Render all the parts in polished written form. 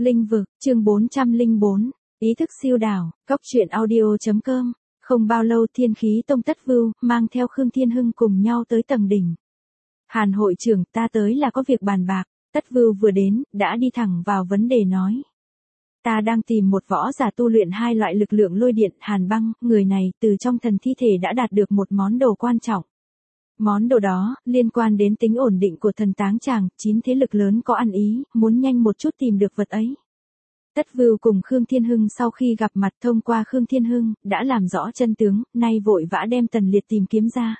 Linh vực, chương 404, ý thức siêu đảo, cóc truyện audio.com. Không bao lâu Thiên Khí Tông Tất Vưu, mang theo Khương Thiên Hưng cùng nhau tới tầng đỉnh. Hàn hội trưởng, ta tới là có việc bàn bạc. Tất Vưu vừa đến, đã đi thẳng vào vấn đề nói. Ta đang tìm một võ giả tu luyện hai loại lực lượng lôi điện, hàn băng, người này từ trong thần thi thể đã đạt được một món đồ quan trọng. Món đồ đó, liên quan đến tính ổn định của thần táng tràng, 9 thế lực lớn có ăn ý, muốn nhanh một chút tìm được vật ấy. Tất Vưu cùng Khương Thiên Hưng sau khi gặp mặt thông qua Khương Thiên Hưng, đã làm rõ chân tướng, nay vội vã đem Tần Liệt tìm kiếm ra.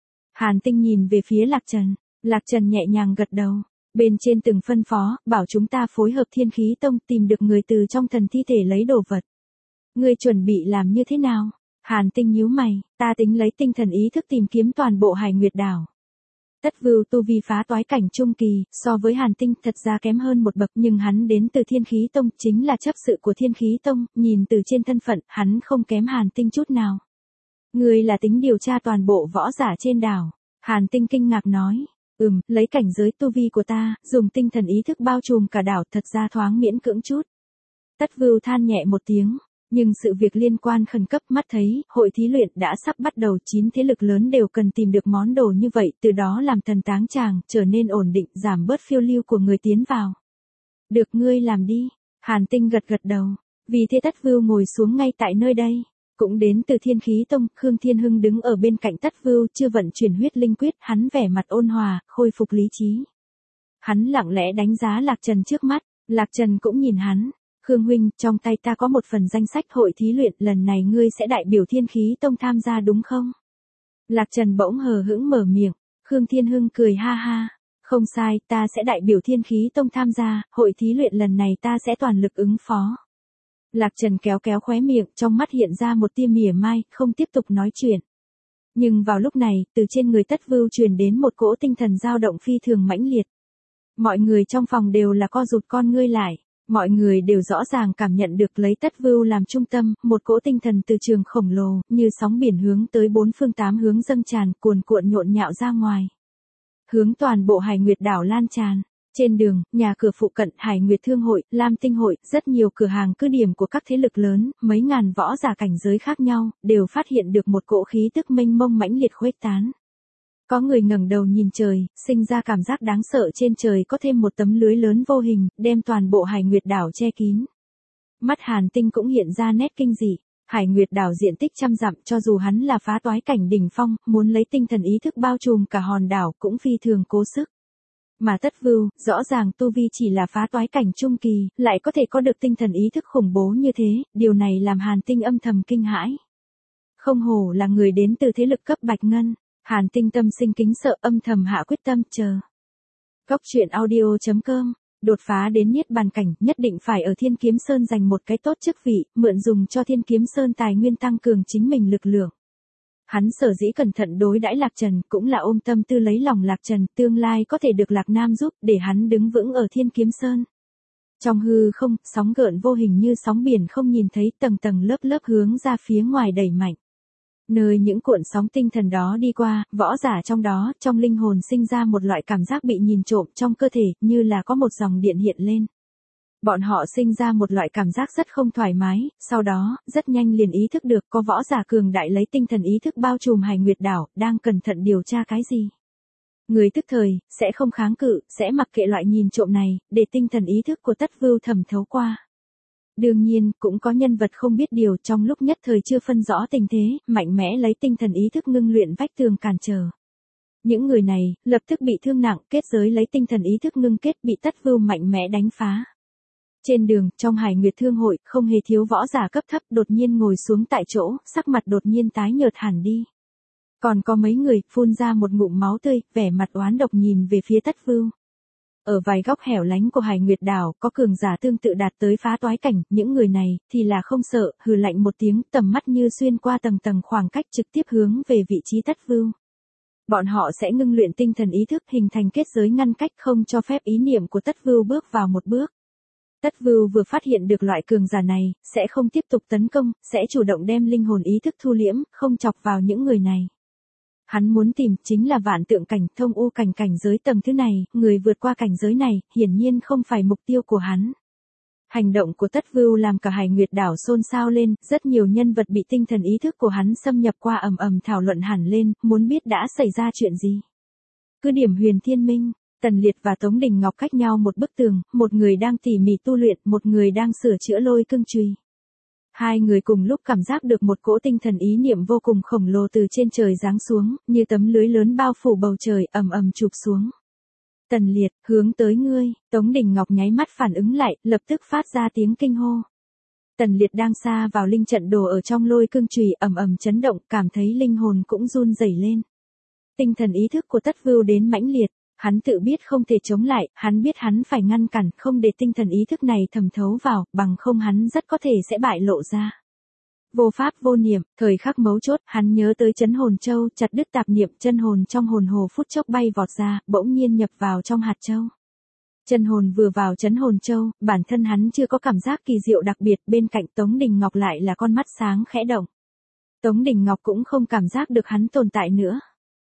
Hàn Tinh nhìn về phía Lạc Trần nhẹ nhàng gật đầu. Bên trên từng phân phó, bảo chúng ta phối hợp Thiên Khí Tông tìm được người từ trong thần thi thể lấy đồ vật. Ngươi chuẩn bị làm như thế nào? Hàn Tinh nhíu mày, ta tính lấy tinh thần ý thức tìm kiếm toàn bộ Hải Nguyệt đảo. Tất Vưu tu vi phá toái cảnh trung kỳ, so với Hàn Tinh thật ra kém hơn một bậc, nhưng hắn đến từ Thiên Khí Tông, chính là chấp sự của Thiên Khí Tông, nhìn từ trên thân phận, hắn không kém Hàn Tinh chút nào. Ngươi là tính điều tra toàn bộ võ giả trên đảo. Hàn Tinh kinh ngạc nói, lấy cảnh giới tu vi của ta, dùng tinh thần ý thức bao trùm cả đảo, thật ra thoáng miễn cưỡng chút. Tất Vưu than nhẹ một tiếng. Nhưng sự việc liên quan khẩn cấp, mắt thấy, hội thí luyện đã sắp bắt đầu, 9 thế lực lớn đều cần tìm được món đồ như vậy, từ đó làm thần táng tràng, trở nên ổn định, giảm bớt phiêu lưu của người tiến vào. Được, ngươi làm đi. Hàn Tinh gật gật đầu. Vì thế Tất Vưu ngồi xuống ngay tại nơi đây. Cũng đến từ Thiên Khí Tông, Khương Thiên Hưng đứng ở bên cạnh Tất Vưu, chưa vận chuyển huyết linh quyết, hắn vẻ mặt ôn hòa, khôi phục lý trí. Hắn lặng lẽ đánh giá Lạc Trần trước mắt, Lạc Trần cũng nhìn hắn. Khương huynh, trong tay ta có một phần danh sách hội thí luyện, lần này ngươi sẽ đại biểu Thiên Khí Tông tham gia đúng không? Lạc Trần bỗng hờ hững mở miệng. Khương Thiên Hưng cười ha ha. Không sai, ta sẽ đại biểu Thiên Khí Tông tham gia, hội thí luyện lần này ta sẽ toàn lực ứng phó. Lạc Trần kéo kéo khóe miệng, trong mắt hiện ra một tia mỉa mai, không tiếp tục nói chuyện. Nhưng vào lúc này, từ trên người Tất Vưu truyền đến một cỗ tinh thần dao động phi thường mãnh liệt. Mọi người trong phòng đều là co rụt con ngươi lại. Mọi người đều rõ ràng cảm nhận được lấy Tất Vưu làm trung tâm, một cỗ tinh thần từ trường khổng lồ, như sóng biển hướng tới 4 phương 8 hướng dâng tràn, cuồn cuộn nhộn nhạo ra ngoài. Hướng toàn bộ Hải Nguyệt đảo lan tràn. Trên đường, nhà cửa phụ cận, Hải Nguyệt Thương hội, Lam Tinh hội, rất nhiều cửa hàng cứ điểm của các thế lực lớn, mấy ngàn võ giả cảnh giới khác nhau, đều phát hiện được một cỗ khí tức mênh mông mãnh liệt khuếch tán. Có người ngẩng đầu nhìn trời, sinh ra cảm giác đáng sợ, trên trời có thêm một tấm lưới lớn vô hình, đem toàn bộ Hải Nguyệt đảo che kín. Mắt Hàn Tinh cũng hiện ra nét kinh dị. Hải Nguyệt đảo diện tích trăm dặm, cho dù hắn là phá toái cảnh đỉnh phong, muốn lấy tinh thần ý thức bao trùm cả hòn đảo cũng phi thường cố sức. Mà Tất Vưu, rõ ràng tu vi chỉ là phá toái cảnh trung kỳ, lại có thể có được tinh thần ý thức khủng bố như thế, điều này làm Hàn Tinh âm thầm kinh hãi. Không hổ là người đến từ thế lực cấp bạch ngân. Hàn Tinh tâm sinh kính sợ, âm thầm hạ quyết tâm, chờ. Cóc truyện audio.com, đột phá đến niết bàn cảnh, nhất định phải ở Thiên Kiếm Sơn giành một cái tốt chức vị, mượn dùng cho Thiên Kiếm Sơn tài nguyên tăng cường chính mình lực lượng. Hắn sở dĩ cẩn thận đối đãi Lạc Trần, cũng là ôm tâm tư lấy lòng Lạc Trần, tương lai có thể được Lạc Nam giúp, để hắn đứng vững ở Thiên Kiếm Sơn. Trong hư không, sóng gợn vô hình như sóng biển không nhìn thấy, tầng tầng lớp lớp hướng ra phía ngoài đẩy mạnh. Nơi những cuộn sóng tinh thần đó đi qua, võ giả trong đó, trong linh hồn sinh ra một loại cảm giác bị nhìn trộm trong cơ thể, như là có một dòng điện hiện lên. Bọn họ sinh ra một loại cảm giác rất không thoải mái, sau đó, rất nhanh liền ý thức được có võ giả cường đại lấy tinh thần ý thức bao trùm Hải Nguyệt đảo, đang cẩn thận điều tra cái gì. Người tức thời, sẽ không kháng cự, sẽ mặc kệ loại nhìn trộm này, để tinh thần ý thức của Tất Vưu thẩm thấu qua. Đương nhiên, cũng có nhân vật không biết điều, trong lúc nhất thời chưa phân rõ tình thế, mạnh mẽ lấy tinh thần ý thức ngưng luyện vách tường cản trở. Những người này, lập tức bị thương nặng, kết giới lấy tinh thần ý thức ngưng kết bị Tất Vưu mạnh mẽ đánh phá. Trên đường, trong Hải Nguyệt Thương hội, không hề thiếu võ giả cấp thấp, đột nhiên ngồi xuống tại chỗ, sắc mặt đột nhiên tái nhợt hẳn đi. Còn có mấy người, phun ra một ngụm máu tươi, vẻ mặt oán độc nhìn về phía Tất Vưu. Ở vài góc hẻo lánh của Hải Nguyệt đảo, có cường giả tương tự đạt tới phá toái cảnh, những người này, thì là không sợ, hừ lạnh một tiếng, tầm mắt như xuyên qua tầng tầng khoảng cách trực tiếp hướng về vị trí Tất Vưu. Bọn họ sẽ ngưng luyện tinh thần ý thức, hình thành kết giới ngăn cách, không cho phép ý niệm của Tất Vưu bước vào một bước. Tất Vưu vừa phát hiện được loại cường giả này, sẽ không tiếp tục tấn công, sẽ chủ động đem linh hồn ý thức thu liễm, không chọc vào những người này. Hắn muốn tìm chính là vạn tượng cảnh, thông u cảnh, cảnh giới tầng thứ này, người vượt qua cảnh giới này, hiển nhiên không phải mục tiêu của hắn. Hành động của Tất Vưu làm cả Hải Nguyệt đảo xôn xao lên, rất nhiều nhân vật bị tinh thần ý thức của hắn xâm nhập qua ầm ầm thảo luận hẳn lên, muốn biết đã xảy ra chuyện gì. Cứ điểm Huyền Thiên Minh, Tần Liệt và Tống Đình Ngọc cách nhau một bức tường, một người đang tỉ mỉ tu luyện, một người đang sửa chữa lôi cương chùy. Hai người cùng lúc cảm giác được một cỗ tinh thần ý niệm vô cùng khổng lồ từ trên trời giáng xuống, như tấm lưới lớn bao phủ bầu trời, ầm ầm chụp xuống. Tần Liệt, hướng tới ngươi, Tống Đình Ngọc nháy mắt phản ứng lại, lập tức phát ra tiếng kinh hô. Tần Liệt đang xa vào linh trận đồ ở trong lôi cương chùy, ầm ầm chấn động, cảm thấy linh hồn cũng run rẩy lên. Tinh thần ý thức của Tất Vưu đến mãnh liệt, hắn tự biết không thể chống lại, hắn biết hắn phải ngăn cản, không để tinh thần ý thức này thẩm thấu vào, bằng không hắn rất có thể sẽ bại lộ ra. Vô pháp vô niệm, thời khắc mấu chốt, hắn nhớ tới Chấn Hồn Châu, chặt đứt tạp niệm, chân hồn trong hồn hồ phút chốc bay vọt ra, bỗng nhiên nhập vào trong hạt châu. Chân hồn vừa vào Chấn Hồn Châu, bản thân hắn chưa có cảm giác kỳ diệu đặc biệt, bên cạnh Tống Đình Ngọc lại là con mắt sáng khẽ động. Tống Đình Ngọc cũng không cảm giác được hắn tồn tại nữa.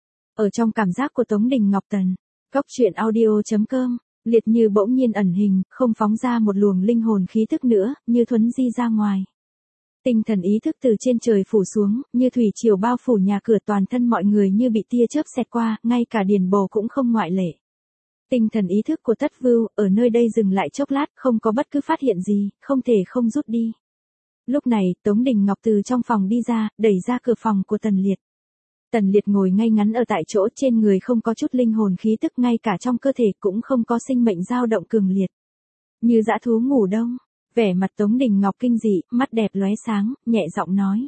Ở trong cảm giác của Tống Đình Ngọc Tần, Cóc truyện audio.com, Liệt Như bỗng nhiên ẩn hình, không phóng ra một luồng linh hồn khí tức nữa, như thuấn di ra ngoài. Tinh thần ý thức từ trên trời phủ xuống, như thủy triều bao phủ nhà cửa, toàn thân mọi người như bị tia chớp xẹt qua, ngay cả Điền Bồ cũng không ngoại lệ. Tinh thần ý thức của Tất Vưu, ở nơi đây dừng lại chốc lát, không có bất cứ phát hiện gì, không thể không rút đi. Lúc này, Tống Đình Ngọc từ trong phòng đi ra, đẩy ra cửa phòng của Tần Liệt. Tần Liệt ngồi ngay ngắn ở tại chỗ, trên người không có chút linh hồn khí tức, ngay cả trong cơ thể cũng không có sinh mệnh dao động cường liệt. Như dã thú ngủ đông, vẻ mặt Tống Đình Ngọc kinh dị, mắt đẹp lóe sáng, nhẹ giọng nói.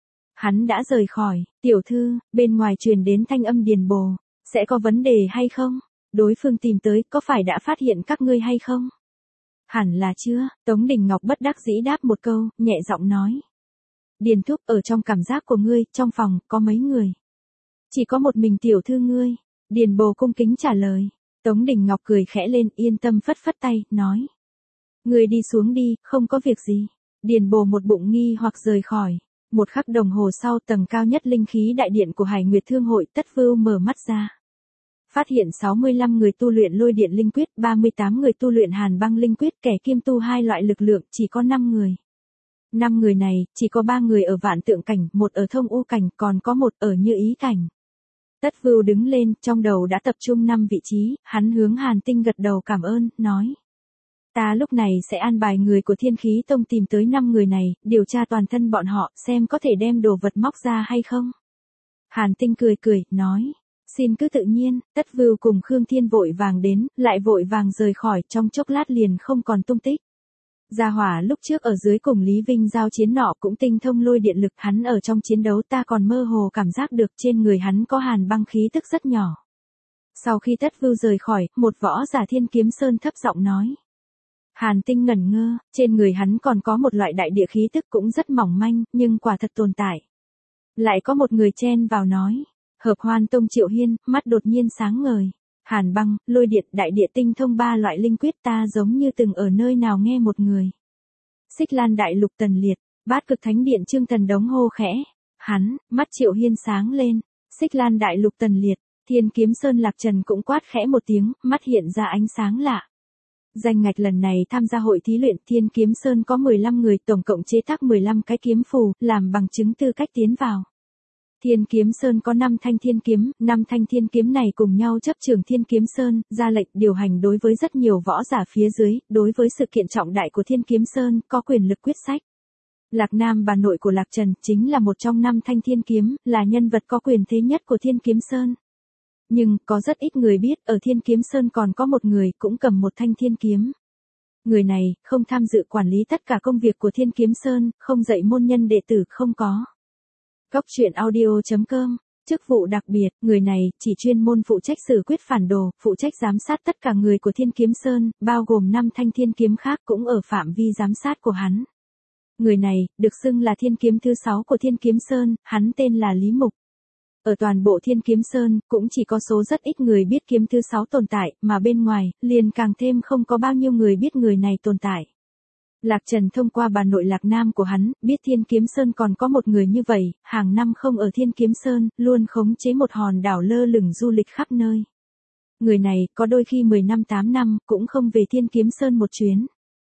Hắn đã rời khỏi, tiểu thư, bên ngoài truyền đến thanh âm Điền Bồ, sẽ có vấn đề hay không? Đối phương tìm tới, có phải đã phát hiện các ngươi hay không? Hẳn là chưa, Tống Đình Ngọc bất đắc dĩ đáp một câu, nhẹ giọng nói. Điền thúc, ở trong cảm giác của ngươi, trong phòng, có mấy người? Chỉ có một mình tiểu thư ngươi. Điền Bồ cung kính trả lời. Tống Đình Ngọc cười khẽ lên, yên tâm phất phất tay, nói. Ngươi đi xuống đi, không có việc gì. Điền Bồ một bụng nghi hoặc rời khỏi. Một khắc đồng hồ sau, tầng cao nhất linh khí đại điện của Hải Nguyệt Thương hội, Tất Vưu mở mắt ra. Phát hiện 65 người tu luyện lôi điện linh quyết, 38 người tu luyện hàn băng linh quyết, kẻ kiêm tu hai loại lực lượng, chỉ có 5 người. 5 người này, chỉ có 3 người ở vạn tượng cảnh, một ở thông u cảnh, còn có một ở như ý cảnh. Tất Vưu đứng lên, trong đầu đã tập trung 5 vị trí, hắn hướng Hàn Tinh gật đầu cảm ơn, nói. Ta lúc này sẽ an bài người của Thiên Khí Tông tìm tới 5 người này, điều tra toàn thân bọn họ, xem có thể đem đồ vật móc ra hay không. Hàn Tinh cười cười, nói. Xin cứ tự nhiên, Tất Vưu cùng Khương Thiên vội vàng đến, lại vội vàng rời khỏi, trong chốc lát liền không còn tung tích. Gia Hỏa lúc trước ở dưới cùng Lý Vinh giao chiến nọ cũng tinh thông lôi điện lực, hắn ở trong chiến đấu ta còn mơ hồ cảm giác được trên người hắn có hàn băng khí tức rất nhỏ. Sau khi Tất Vưu rời khỏi, một võ giả Thiên Kiếm Sơn thấp giọng nói. Hàn Tinh ngẩn ngơ, trên người hắn còn có một loại đại địa khí tức cũng rất mỏng manh, nhưng quả thật tồn tại. Lại có một người chen vào nói. Hợp Hoan Tông Triệu Hiên, mắt đột nhiên sáng ngời. Hàn băng, lôi điện, đại địa tinh thông 3 loại linh quyết, ta giống như từng ở nơi nào nghe một người. Xích Lan Đại Lục Tần Liệt, Bát Cực Thánh Điện Trương Thần Đống hô khẽ. Hắn, mắt Triệu Hiên sáng lên. Xích Lan Đại Lục Tần Liệt, Thiên Kiếm Sơn Lạc Trần cũng quát khẽ một tiếng, mắt hiện ra ánh sáng lạ. Danh ngạch lần này tham gia hội thí luyện Thiên Kiếm Sơn có 15 người, tổng cộng chế tác 15 cái kiếm phù, làm bằng chứng tư cách tiến vào. Thiên Kiếm Sơn có 5 thanh thiên kiếm, 5 thanh thiên kiếm này cùng nhau chấp trưởng Thiên Kiếm Sơn, ra lệnh điều hành đối với rất nhiều võ giả phía dưới, đối với sự kiện trọng đại của Thiên Kiếm Sơn, có quyền lực quyết sách. Lạc Nam bà nội của Lạc Trần, chính là một trong 5 thanh thiên kiếm, là nhân vật có quyền thế nhất của Thiên Kiếm Sơn. Nhưng, có rất ít người biết, ở Thiên Kiếm Sơn còn có một người, cũng cầm một thanh thiên kiếm. Người này, không tham dự quản lý tất cả công việc của Thiên Kiếm Sơn, không dạy môn nhân đệ tử, không có. Cóc truyện audio.com, chức vụ đặc biệt, người này chỉ chuyên môn phụ trách xử quyết phản đồ, phụ trách giám sát tất cả người của Thiên Kiếm Sơn, bao gồm 5 thanh thiên kiếm khác cũng ở phạm vi giám sát của hắn. Người này, được xưng là thiên kiếm thứ 6 của Thiên Kiếm Sơn, hắn tên là Lý Mục. Ở toàn bộ Thiên Kiếm Sơn, cũng chỉ có số rất ít người biết kiếm thứ 6 tồn tại, mà bên ngoài, liền càng thêm không có bao nhiêu người biết người này tồn tại. Lạc Trần thông qua bà nội Lạc Nam của hắn, biết Thiên Kiếm Sơn còn có một người như vậy, hàng năm không ở Thiên Kiếm Sơn, luôn khống chế một hòn đảo lơ lửng du lịch khắp nơi. Người này, có đôi khi 10 năm 8 năm, cũng không về Thiên Kiếm Sơn một chuyến.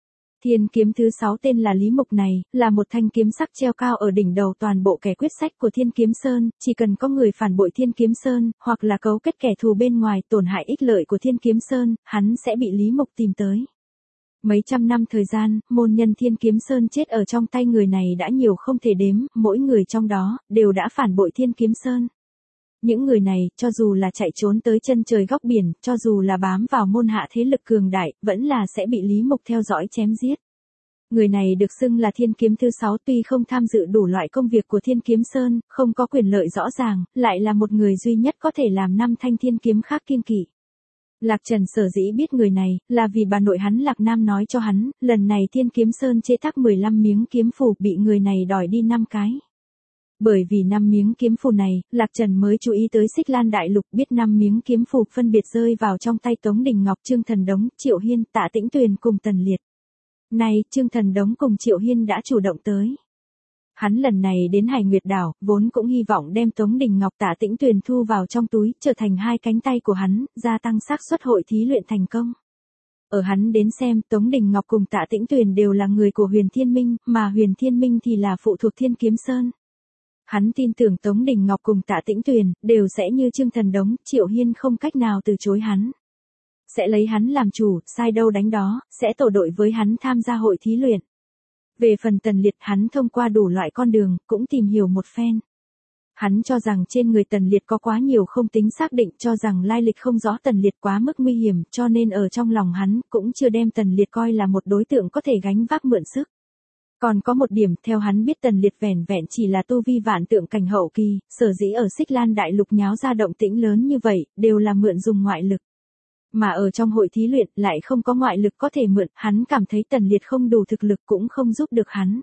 Thiên kiếm thứ 6 tên là Lý Mục này, là một thanh kiếm sắc treo cao ở đỉnh đầu toàn bộ kẻ quyết sách của Thiên Kiếm Sơn, chỉ cần có người phản bội Thiên Kiếm Sơn, hoặc là cấu kết kẻ thù bên ngoài tổn hại ích lợi của Thiên Kiếm Sơn, hắn sẽ bị Lý Mục tìm tới. Mấy trăm năm thời gian, môn nhân Thiên Kiếm Sơn chết ở trong tay người này đã nhiều không thể đếm, mỗi người trong đó, đều đã phản bội Thiên Kiếm Sơn. Những người này, cho dù là chạy trốn tới chân trời góc biển, cho dù là bám vào môn hạ thế lực cường đại, vẫn là sẽ bị Lý Mục theo dõi chém giết. Người này được xưng là Thiên Kiếm thứ 6 tuy không tham dự đủ loại công việc của Thiên Kiếm Sơn, không có quyền lợi rõ ràng, lại là một người duy nhất có thể làm 5 thanh thiên kiếm khác kiêng kỵ. Lạc Trần sở dĩ biết người này, là vì bà nội hắn Lạc Nam nói cho hắn, lần này Thiên Kiếm Sơn chế tác 15 miếng kiếm phù bị người này đòi đi 5 cái. Bởi vì 5 miếng kiếm phù này, Lạc Trần mới chú ý tới Xích Lan Đại Lục biết 5 miếng kiếm phù phân biệt rơi vào trong tay Tống Đình Ngọc, Trương Thần Đống, Triệu Hiên, Tạ Tĩnh Tuyền cùng Tần Liệt. Nay, Trương Thần Đống cùng Triệu Hiên đã chủ động tới. Hắn lần này đến Hải Nguyệt Đảo, vốn cũng hy vọng đem Tống Đình Ngọc, Tạ Tĩnh Tuyền thu vào trong túi, trở thành 2 cánh tay của hắn, gia tăng xác suất hội thí luyện thành công. Ở hắn đến xem, Tống Đình Ngọc cùng Tạ Tĩnh Tuyền đều là người của Huyền Thiên Minh, mà Huyền Thiên Minh thì là phụ thuộc Thiên Kiếm Sơn. Hắn tin tưởng Tống Đình Ngọc cùng Tạ Tĩnh Tuyền, đều sẽ như Trương Thần Đống, Triệu Hiên không cách nào từ chối hắn. Sẽ lấy hắn làm chủ, sai đâu đánh đó, sẽ tổ đội với hắn tham gia hội thí luyện. Về phần Tần Liệt, hắn thông qua đủ loại con đường, cũng tìm hiểu một phen. Hắn cho rằng trên người Tần Liệt có quá nhiều không tính xác định, cho rằng lai lịch không rõ Tần Liệt quá mức nguy hiểm, cho nên ở trong lòng hắn, cũng chưa đem Tần Liệt coi là một đối tượng có thể gánh vác mượn sức. Còn có một điểm, theo hắn biết Tần Liệt vẻn vẹn chỉ là tu vi vạn tượng cảnh hậu kỳ, sở dĩ ở Xích Lan Đại Lục nháo ra động tĩnh lớn như vậy, đều là mượn dùng ngoại lực. Mà ở trong hội thí luyện, lại không có ngoại lực có thể mượn, hắn cảm thấy Tần Liệt không đủ thực lực cũng không giúp được hắn.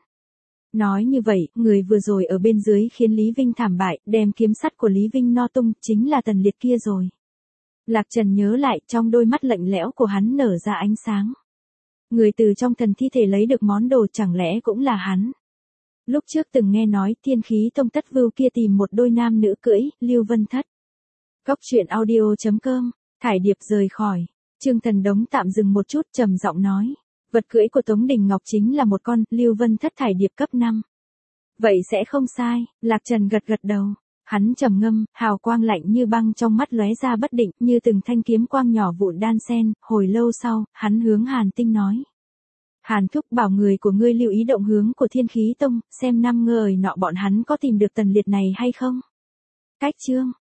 Nói như vậy, người vừa rồi ở bên dưới khiến Lý Vinh thảm bại, đem kiếm sắt của Lý Vinh no tung, chính là Tần Liệt kia rồi. Lạc Trần nhớ lại, trong đôi mắt lạnh lẽo của hắn nở ra ánh sáng. Người từ trong thần thi thể lấy được món đồ chẳng lẽ cũng là hắn. Lúc trước từng nghe nói Thiên Khí Tông Tất Vưu kia tìm một đôi nam nữ cưỡi, Lưu Vân Thất. Cốc truyện audio.com, Thải Điệp rời khỏi. Trương Thần Đống tạm dừng một chút, trầm giọng nói. Vật cưỡi của Tống Đình Ngọc chính là một con, Lưu Vân Thất Thải Điệp cấp 5. Vậy sẽ không sai, Lạc Trần gật gật đầu. Hắn trầm ngâm, hào quang lạnh như băng trong mắt lóe ra bất định, như từng thanh kiếm quang nhỏ vụn đan sen, hồi lâu sau, hắn hướng Hàn Tinh nói. Hàn Thúc bảo người của ngươi lưu ý động hướng của Thiên Khí Tông, xem năm ngời nọ bọn hắn có tìm được Tần Liệt này hay không. Cách chương.